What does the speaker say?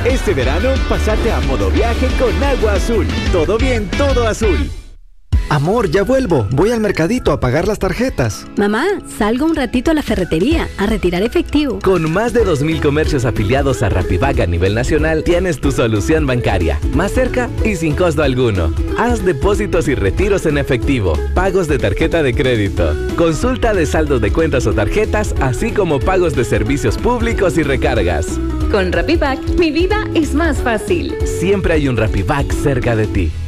Este verano, pásate a modo viaje con Agua Azul. Todo bien, todo azul. Amor, ya vuelvo. Voy al mercadito a pagar las tarjetas. Mamá, salgo un ratito a la ferretería a retirar efectivo. Con más de 2,000 comercios afiliados a Rapivac a nivel nacional, tienes tu solución bancaria. Más cerca y sin costo alguno. Haz depósitos y retiros en efectivo. Pagos de tarjeta de crédito. Consulta de saldos de cuentas o tarjetas, así como pagos de servicios públicos y recargas. Con Rapivac, mi vida es más fácil. Siempre hay un Rapivac cerca de ti.